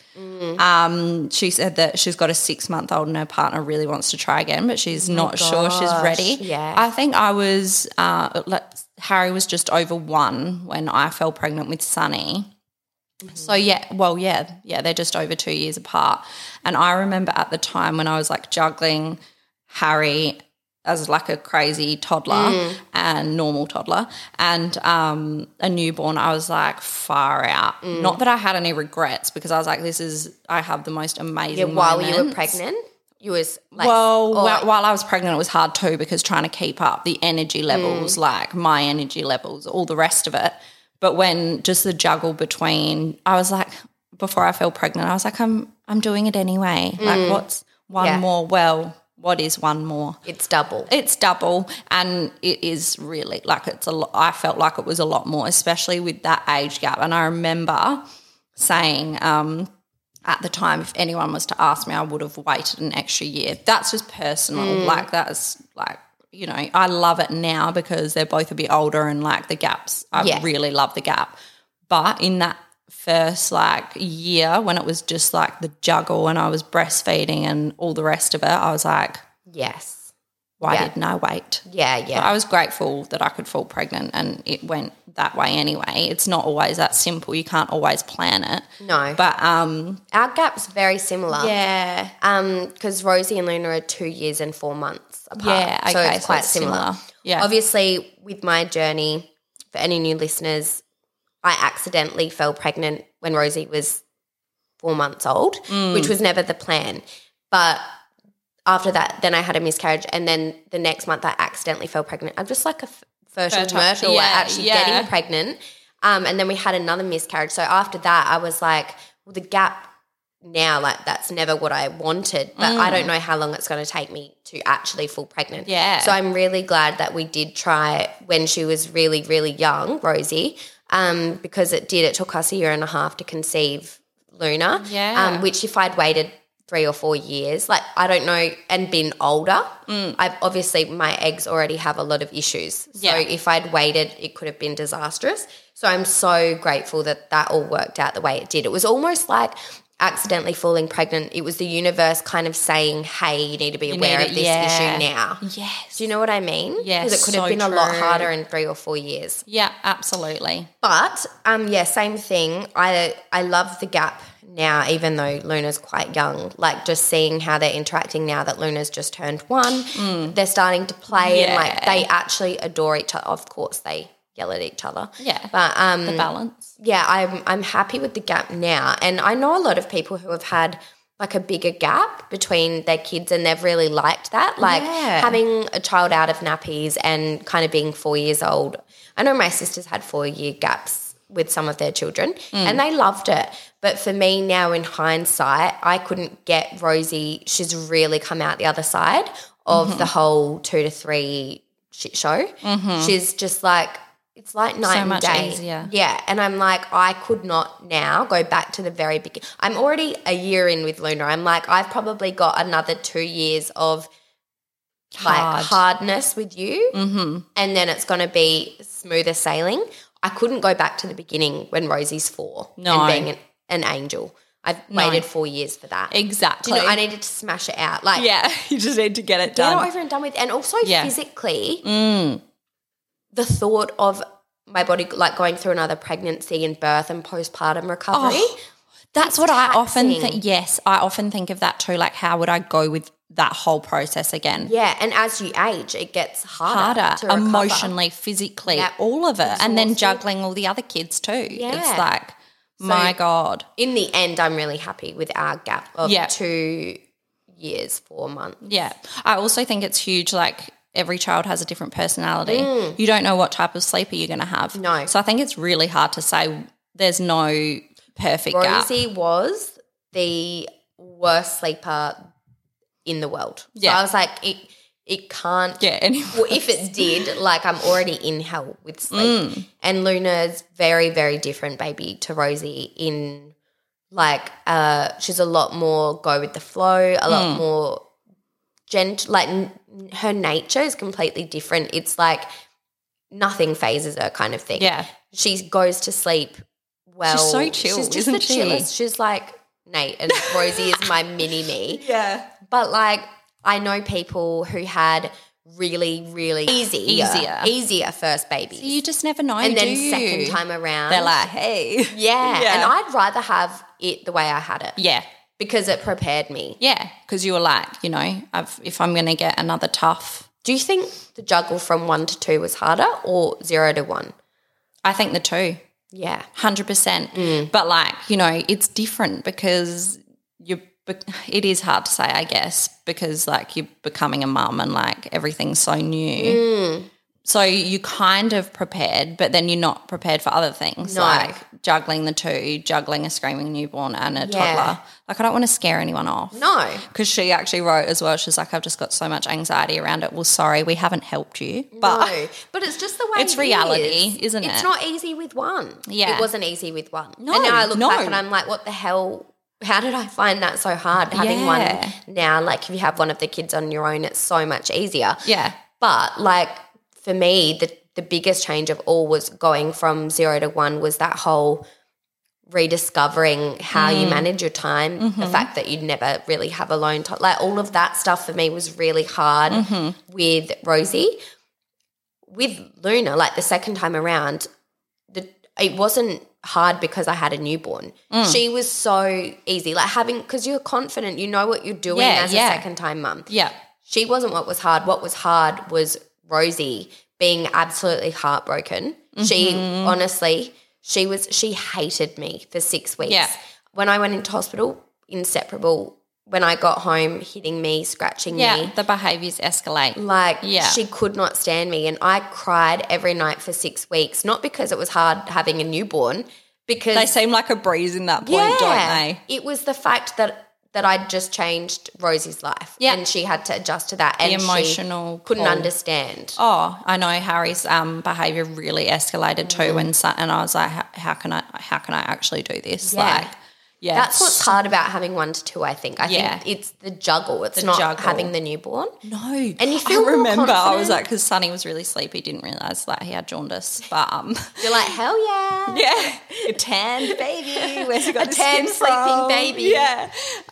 She said that she's got a 6-month-old and her partner really wants to try again, but she's not sure she's ready. Yeah. I think I was Harry was just over 1 when I fell pregnant with Sunny. So they're just over 2 years apart. And I remember at the time when I was like juggling Harry as like a crazy toddler and normal toddler and a newborn, I was like far out. Not that I had any regrets because I was like, I have the most amazing while moments. you were pregnant? You was like, while I was pregnant, it was hard too because trying to keep up the energy levels, like my energy levels, all the rest of it. But when just the juggle between, I was like, before I fell pregnant, I was like, I'm doing it anyway. Like, what's one more? Well, what is one more? It's double. It's double, and it is really like it's a lot. I felt like it was a lot more, especially with that age gap. And I remember saying, at the time, if anyone was to ask me, I would have waited an extra year. That's just personal. Like that's like, you know, I love it now because they're both a bit older and like the gaps, I really love the gap. But in that first like year when it was just like the juggle and I was breastfeeding and all the rest of it, I was like, why didn't I wait? Yeah. But I was grateful that I could fall pregnant and it went that way anyway. It's not always that simple. You can't always plan it. No. But our gap's very similar. Yeah. Because Rosie and Luna are 2 years and 4 months apart. Yeah, okay, so it's quite similar. Yeah. Obviously, with my journey, for any new listeners, I accidentally fell pregnant when Rosie was 4 months old, which was never the plan. But after that, then I had a miscarriage, and then the next month I accidentally fell pregnant. I'm just like a fertile myrtle at actually getting pregnant. And then we had another miscarriage. So after that, I was like, well, the gap now, like that's never what I wanted, but I don't know how long it's going to take me to actually fall pregnant. Yeah. So I'm really glad that we did try when she was really, really young, Rosie, because it took us 1.5 years to conceive Luna. Yeah. Which if I'd waited 3 or 4 years, like I don't know, and been older, I've obviously my eggs already have a lot of issues. So if I'd waited, it could have been disastrous. So I'm so grateful that all worked out the way it did. It was almost like accidentally falling pregnant. It was the universe kind of saying, hey, you need to be aware of this issue now. Yes. Do you know what I mean? Yes. Because it could have been a lot harder in 3 or 4 years. Yeah, absolutely. But, same thing. I love the gap now, even though Luna's quite young, like just seeing how they're interacting now that Luna's just turned 1. They're starting to play and like they actually adore each other. Of course, they yell at each other. Yeah. But the balance. Yeah, I'm happy with the gap now. And I know a lot of people who have had like a bigger gap between their kids and they've really liked that. Like having a child out of nappies and kind of being 4 years old. I know my sisters had 4-year gaps with some of their children and they loved it. But for me now in hindsight, I couldn't get Rosie. She's really come out the other side of the whole 2 to 3 shit show. She's just like, it's like night and day. So much easier. Yeah, and I'm like, I could not now go back to the very beginning. I'm already a year in with Luna. I'm like, I've probably got another 2 years of like hardness with you and then it's going to be smoother sailing. I couldn't go back to the beginning when Rosie's 4 and being an angel. I've waited 4 years for that. Exactly. Do you know, I needed to smash it out. Like, you just need to get it done. Get it over and done with. And also physically, the thought of my body like going through another pregnancy and birth and postpartum recovery. That's what I often think. Yes, I often think of that too. Like, how would I go with that whole process again? Yeah, and as you age, it gets harder to emotionally, physically, all of it. And then juggling all the other kids too. Yeah. It's like My God. In the end, I'm really happy with our gap of 2 years, 4 months. Yeah. I also think it's huge, like every child has a different personality. You don't know what type of sleeper you're going to have. No. So I think it's really hard to say there's no perfect gap. Rosie was the worst sleeper in the world. So Yeah. I was like, it can't. Yeah. Anyway. Well, if it did, like I'm already in hell with sleep. And Luna's very, very different baby to Rosie in like she's a lot more go with the flow, a lot more gentle. Like her nature is completely different. It's like nothing phases her kind of thing. Yeah. She goes to sleep well. She's so chill, She's just isn't the she? chillest. She's like Nate and Rosie is my mini-me. Yeah. But like I know people who had really, really easier first babies. So you just never know, and then do you? second time around. They're like, hey. Yeah. And I'd rather have it the way I had it. Yeah. Because it prepared me. Yeah, because you were like, you know, if I'm going to get another tough. Do you think the juggle from 1 to 2 was harder or 0 to 1? I think the 2. Yeah. 100%. But like, you know, it's different because it is hard to say, I guess, because like you're becoming a mum and like everything's so new. So you kind of prepared, but then you're not prepared for other things, like juggling the 2, juggling a screaming newborn and a toddler. Like I don't want to scare anyone off. No. Because she actually wrote as well, she's like, I've just got so much anxiety around it. Well, sorry, we haven't helped you. But no. But it's just the way it's reality, isn't it? It's not easy with one. Yeah. It wasn't easy with one. No, and now I look back and I'm like, what the hell? How did I find that so hard? Having one now, like if you have one of the kids on your own, it's so much easier. Yeah. But like for me, the biggest change of all was going from 0 to 1 was that whole rediscovering how you manage your time, the fact that you'd never really have alone time. Like all of that stuff for me was really hard with Rosie. With Luna, like the second time around, it wasn't hard because I had a newborn. She was so easy, like because you're confident, you know what you're doing as a second time mum. Yeah. She wasn't what was hard. What was hard was Rosie being absolutely heartbroken. She honestly, she hated me for 6 weeks. Yeah. When I went into hospital, inseparable. When I got home, hitting me, scratching me. The behaviours escalate. Like she could not stand me, and I cried every night for 6 weeks, not because it was hard having a newborn, because they seem like a breeze in that point, don't they? It was the fact that I'd just changed Rosie's life and she had to adjust to that, and the emotional she couldn't understand. Oh, I know Harry's behaviour really escalated too, and I was like, how can I actually do this? Like, that's what's hard about having 1 to 2. I think it's the juggle. It's not having the newborn. No, and you feel. I remember I was confident. like, because Sonny was really sleepy, didn't realise like he had jaundice, but you're like, hell yeah, a tanned baby. Where's he got a tan sleeping baby? Yeah.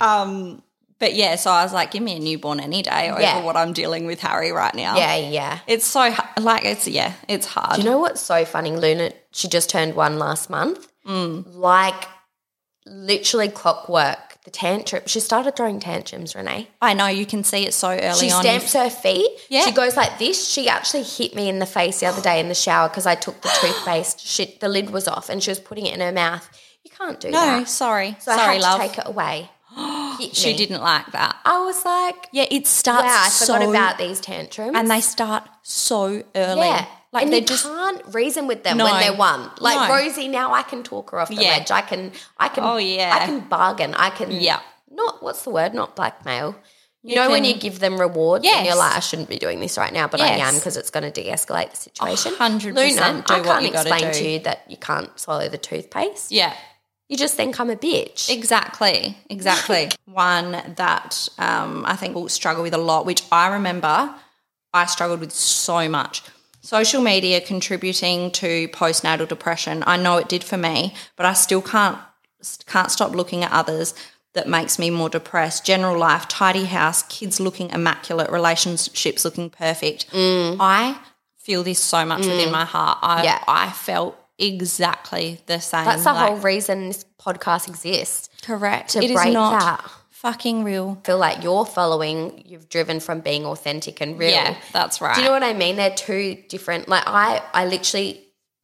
But yeah, so I was like, give me a newborn any day over what I'm dealing with Harry right now. Yeah. It's so like it's hard. Do you know what's so funny? Luna, she just turned 1 last month. Like. Literally clockwork, the tantrum. She started throwing tantrums, Renee. I know, you can see it so early on. She stamps her feet. Yeah. She goes like this. She actually hit me in the face the other day in the shower because I took the toothpaste. The lid was off and she was putting it in her mouth. You can't do that. No, sorry. So sorry, I had love. to take it away. She didn't like that. I was like, yeah, it starts wow, I forgot about these tantrums. And they start so early. Yeah. Like and they you just can't reason with them when they're 1. Like Rosie, now I can talk her off the ledge. I can Oh, yeah. I can bargain. I can not what's the word? Not blackmail. You know when you give them rewards and you're like, I shouldn't be doing this right now, but I am because it's going to de-escalate the situation. 100%. Luna, do I what can't you gotta explain do. to you that you can't swallow the toothpaste. Yeah. You just think I'm a bitch. Exactly. One that I think will struggle with a lot, which I remember I struggled with so much. Social media contributing to postnatal depression. I know it did for me, but I still can't stop looking at others. That makes me more depressed. General life, tidy house, kids looking immaculate, relationships looking perfect. I feel this so much within my heart. I felt exactly the same. That's the whole reason this podcast exists. Correct. To it break is not that. Fucking real. I feel like you're following, you've driven from being authentic and real. Yeah, that's right. Do you know what I mean? They're two different. Like I literally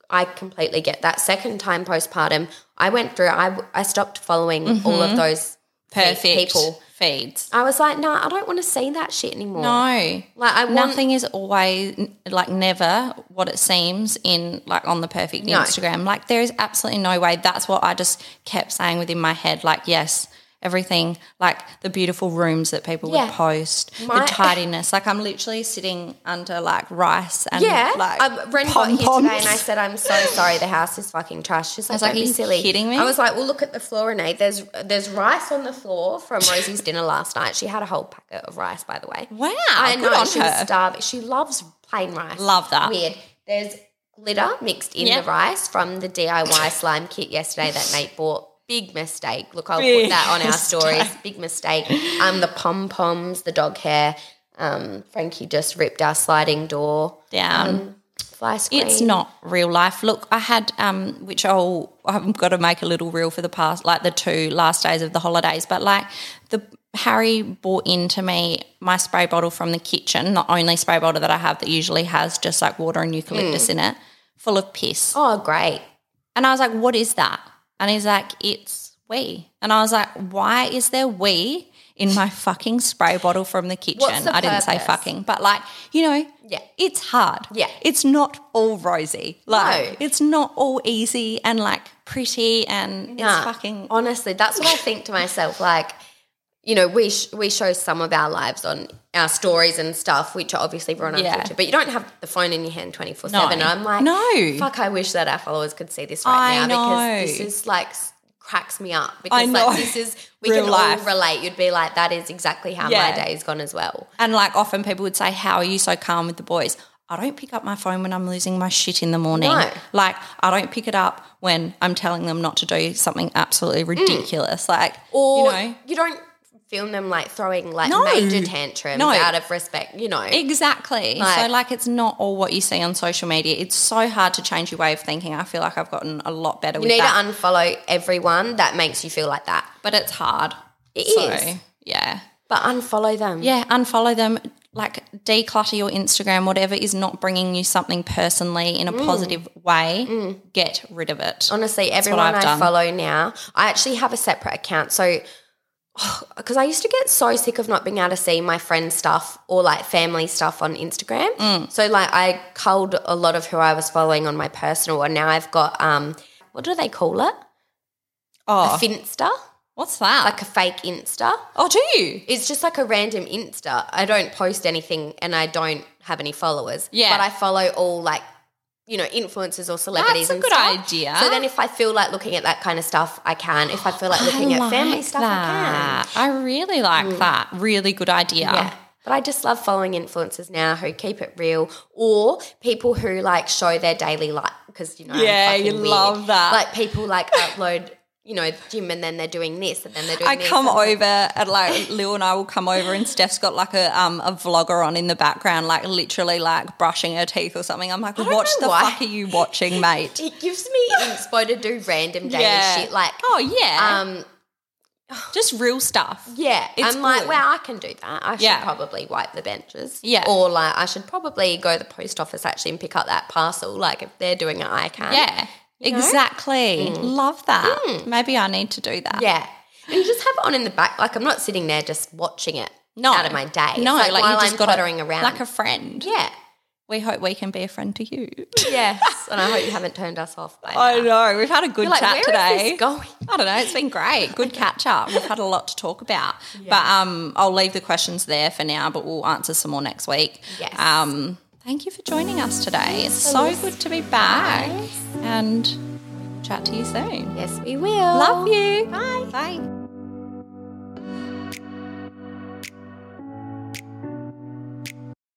I completely get that. Second time postpartum, I went through, I stopped following all of those perfect people. Feeds. I was like, no, I don't want to see that shit anymore. No. Like nothing is always, like never what it seems in like on the perfect Instagram. Like there is absolutely no way. That's what I just kept saying within my head. Like, yes, everything, like the beautiful rooms that people would post, the tidiness. Like I'm literally sitting under like rice and like Ren got here today and I said, I'm so sorry, the house is fucking trash. She's like, don't be silly. Kidding me? I was like, well, look at the floor, Renee. There's rice on the floor from Rosie's dinner last night. She had a whole packet of rice, by the way. Wow, I know, good on she her. was starving. She loves plain rice. Love that. Weird. There's glitter mixed in the rice from the DIY slime kit yesterday that Nate bought. Big mistake. Look, I'll put that on our stories. Big mistake. The pom-poms, the dog hair. Frankie just ripped our sliding door down. Fly screen. It's not real life. Look, I had, which I've got to make a little reel for the past, like the 2 last days of the holidays, but like Harry bought into me my spray bottle from the kitchen, the only spray bottle that I have that usually has just like water and eucalyptus in it, full of piss. Oh, great. And I was like, what is that? And he's like, it's wee. And I was like, why is there wee in my fucking spray bottle from the kitchen? What's the I didn't say fucking, but like, you know, it's hard. Yeah. It's not all rosy. Like, it's not all easy and like pretty and it's fucking. Honestly, that's what I think to myself. Like, you know, we show some of our lives on our stories and stuff, which are obviously run on filter, but you don't have the phone in your hand 24/7. I'm like, fuck, I wish that our followers could see this right now because this is like cracks me up because like this is we real can life. All relate. You'd be like, that is exactly how my day's gone as well. And like often people would say, how are you so calm with the boys? I don't pick up my phone when I'm losing my shit in the morning. No. Like I don't pick it up when I'm telling them not to do something absolutely ridiculous. Like, or you know, you don't film them like throwing like major tantrums out of respect, you know. Exactly. Like, so like it's not all what you see on social media. It's so hard to change your way of thinking. I feel like I've gotten a lot better with that. You need to unfollow everyone that makes you feel like that. But it's hard. It is. Yeah. But unfollow them. Yeah, unfollow them. Like declutter your Instagram, whatever is not bringing you something personally in a positive way, get rid of it. Honestly, everyone I follow now, I actually have a separate account. So because I used to get so sick of not being able to see my friends' stuff or like family stuff on Instagram. So like I culled a lot of who I was following on my personal, and now I've got what do they call it? Oh, a Finsta. What's that? Like a fake Insta. Oh, do you? It's just like a random Insta. I don't post anything and I don't have any followers. Yeah, but I follow all like, you know, influencers or celebrities. That's a good idea. So then if I feel like looking at that kind of stuff, I can. If I feel like looking at family stuff, I can. I really like that. Really good idea. Yeah. But I just love following influencers now who keep it real, or people who like show their daily life because, you know, I'm you weird. love that. Like people like upload, you know, gym and then they're doing this and then they're doing this. I come over and like Lil and I will come over and Steph's got like a vlogger on in the background, like literally like brushing her teeth or something. I'm like, what the fuck are you watching, mate? It gives me inspo to do random daily shit like. Oh yeah. Just real stuff. Yeah. It's I'm like, well, I can do that. I should probably wipe the benches. Yeah. Or like I should probably go to the post office actually and pick up that parcel. Like if they're doing it, I can. Yeah. You know? Exactly. Love that. Maybe I need to do that. Yeah. And you just have it on in the back. Like I'm not sitting there just watching it out of my day. No, like while you just I'm pottering around. Like a friend. Yeah. We hope we can be a friend to you. Yes. And I hope you haven't turned us off by now. I know. We've had a good chat today. Where is this going? I don't know. It's been great. Good catch up. We've had a lot to talk about. Yeah. But I'll leave the questions there for now, but we'll answer some more next week. Yes. Thank you for joining us today. It's so good to be back. And chat to you soon. Yes, we will. Love you. Bye. Bye.